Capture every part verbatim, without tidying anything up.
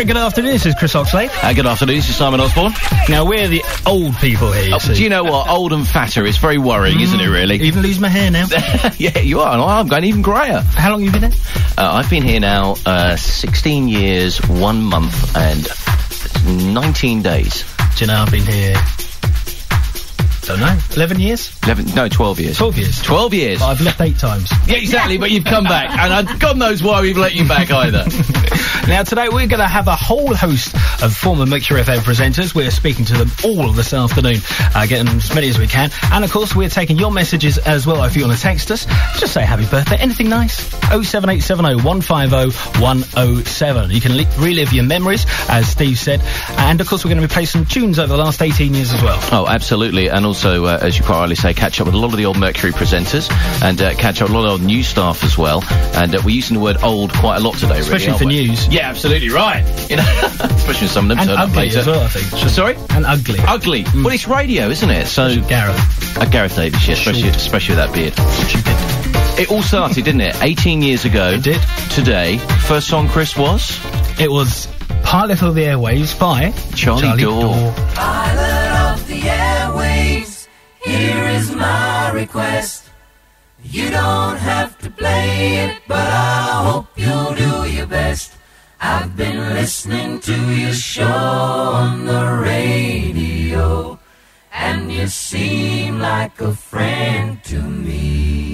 Very good afternoon, this is Chris Oxlade. Uh, good afternoon, this is Simon Osborne. Now, we're the old people here, you oh, see. Do you know what? Old and fatter, it's very worrying, mm, isn't it, really? Even lose my hair now. Yeah, you are. I'm going even greyer. How long have you been here? Uh, I've been here now uh, sixteen years, one month, and nineteen days. Do you know I've been here... Don't know. Eleven years? Eleven? No, twelve years. Twelve years. Twelve years. But I've left eight times. Yeah, exactly. But you've come back, and uh, God knows why we've let you back either. Now today we're going to have a whole host of former Mercury F M presenters. We're speaking to them all this afternoon, uh, getting as many as we can, and of course we're taking your messages as well. If you want to text us, just say happy birthday. Anything nice? Oh seven eight seven oh one five oh one oh seven. You can li- relive your memories, as Steve said, and of course we're going to be playing some tunes over the last eighteen years as well. Oh, absolutely, and also. Also, uh, as you quite rightly say, catch up with a lot of the old Mercury presenters and uh, catch up with a lot of old news staff as well. And uh, we're using the word old quite a lot today, especially really, for we? news. Yeah, absolutely right. You know, especially some of them and turn ugly up later. As well, I think. So, sorry, and ugly. Ugly. Mm. Well, it's radio, isn't it? So Gareth, uh, Gareth Davis, yeah, especially Short. especially with that beard. Stupid. It all started, didn't it? eighteen years ago. It did. Today, first song, Chris, was it was Pilot of the Airwaves by Charlie, Charlie Dore. Dore. Pilot of the Airwaves. Here is my request. You don't have to play it, but I hope you'll do your best. I've been listening to your show on the radio, and you seem like a friend to me.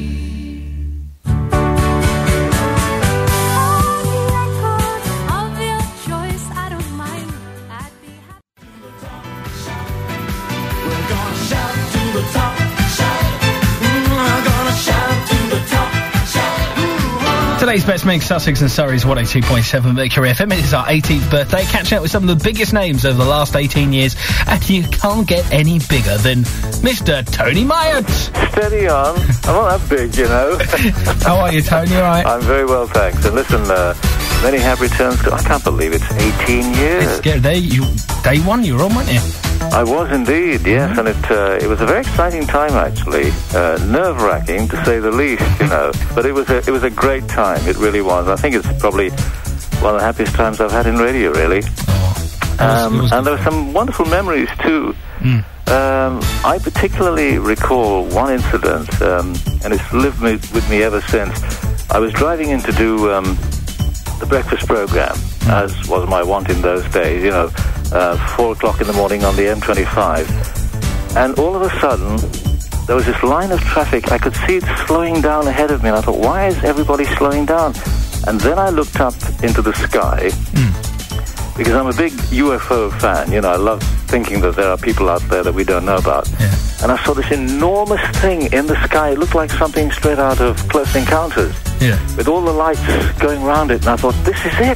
Today's best mix, Sussex and Surrey's one oh two point seven Mercury F M. It is our eighteenth birthday, catching up with some of the biggest names over the last eighteen years, and you can't get any bigger than Mister Tony Myatt. Steady on. I'm not that big, you know. How are you, Tony? All right? I'm very well, thanks. And listen, uh, many have returns to... I can't believe it's eighteen years. It's scary. Day, you, day one, you were on, weren't you? I was indeed, yes, mm-hmm. and it uh, it was a very exciting time, actually. Uh, nerve-wracking, to say the least, you know. But it was a it was a great time. It really was. I think it's probably one of the happiest times I've had in radio, really. Oh, um, was, was and there were some wonderful memories, too. Mm. Um, I particularly recall one incident, um, and it's lived me, with me ever since. I was driving in to do um, the breakfast program, mm. as was my wont in those days, you know, uh, four o'clock in the morning on the M twenty-five. And all of a sudden, there was this line of traffic. I could see it slowing down ahead of me, and I thought, why is everybody slowing down? And then I looked up into the sky, mm. because I'm a big U F O fan. You know, I love thinking that there are people out there that we don't know about. Yeah. And I saw this enormous thing in the sky. It looked like something straight out of Close Encounters. Yeah. With all the lights going around it. And I thought, this is it.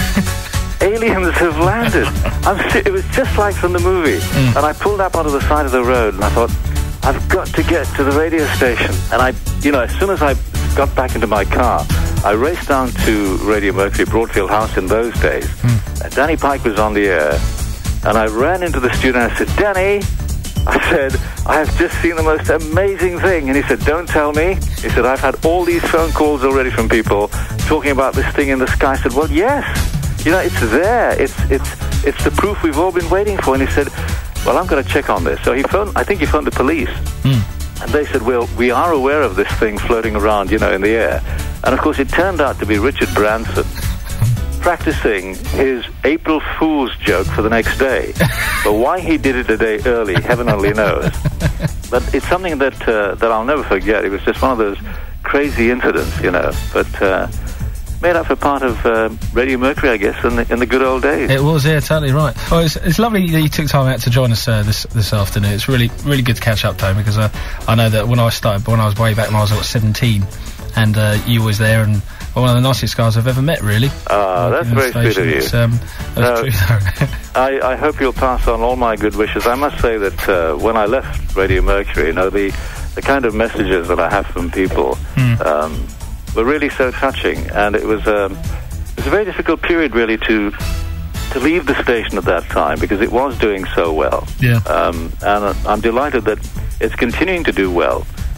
Aliens have landed. I'm si- it was just like from the movie. Mm. And I pulled up onto the side of the road, and I thought, I've got to get to the radio station. And I, you know, as soon as I got back into my car, I raced down to Radio Mercury, Broadfield House in those days. Mm. And Danny Pike was on the air. And I ran into the studio and I said, Danny, I said, I have just seen the most amazing thing. And he said, don't tell me. He said, I've had all these phone calls already from people talking about this thing in the sky. I said, well, yes. You know, it's there. It's it's it's the proof we've all been waiting for. And he said, well, I'm going to check on this. So he phoned, I think he phoned the police. Mm. And they said, well, we are aware of this thing floating around, you know, in the air. And, of course, it turned out to be Richard Branson practicing his April Fool's joke for the next day. But why he did it a day early, heaven only knows. But it's something that uh, that I'll never forget. It was just one of those crazy incidents, you know. But uh, made up for part of uh, Radio Mercury, I guess, in the, in the good old days. It was, yeah, totally right. Well, it's, it's lovely that you took time out to join us uh, this this afternoon. It's really really good to catch up, Tony, because uh, I know that when I started, when I was way back when I was what, seventeen, and uh, you was there, and one of the nicest guys I've ever met, really. Ah, uh, that's very sweet of you. It's, um, that's no, true. I, I hope you'll pass on all my good wishes. I must say that uh, when I left Radio Mercury, you know, the, the kind of messages that I have from people mm. um, were really so touching, and it was, um, it was a very difficult period, really, to to leave the station at that time, because it was doing so well. Yeah. Um, and uh, I'm delighted that it's continuing to do well.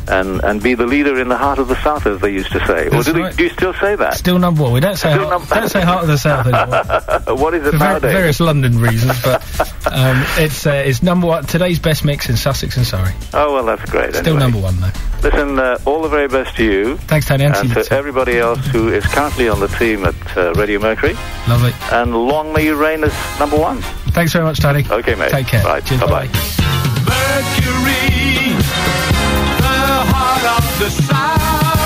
and, and be the leader in the heart of the South, as they used to say. That's or do, right. they, do you still say that? Still number one. We don't say Still heart, num- don't say heart of the South anymore. What is it For nowadays? ver- various London reasons, but um, it's uh, it's number one. Today's best mix in Sussex and Surrey. Oh, well, that's great. Still anyway. number one, though. Listen, uh, all the very best to you. Thanks, Tony. And, And to you to too. everybody else who is currently on the team at uh, Radio Mercury. Lovely. And long may you reign as number one. Thanks very much, Tony. Okay, mate. Take care. Right. Cheers, Bye-bye. Mercury, the heart of the South.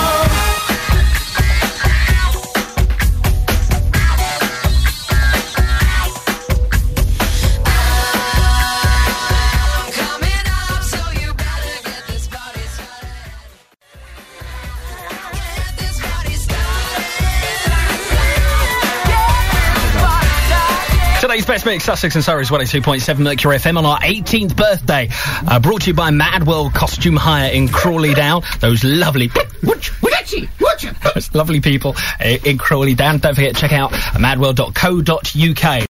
Today's best mix, Sussex and Surrey's one oh two point seven Mercury F M on our eighteenth birthday. Uh, brought to you by Mad World Costume Hire in Crawley Down. Those lovely, those lovely people uh, in Crawley Down. Don't forget to check out madworld dot co dot uk.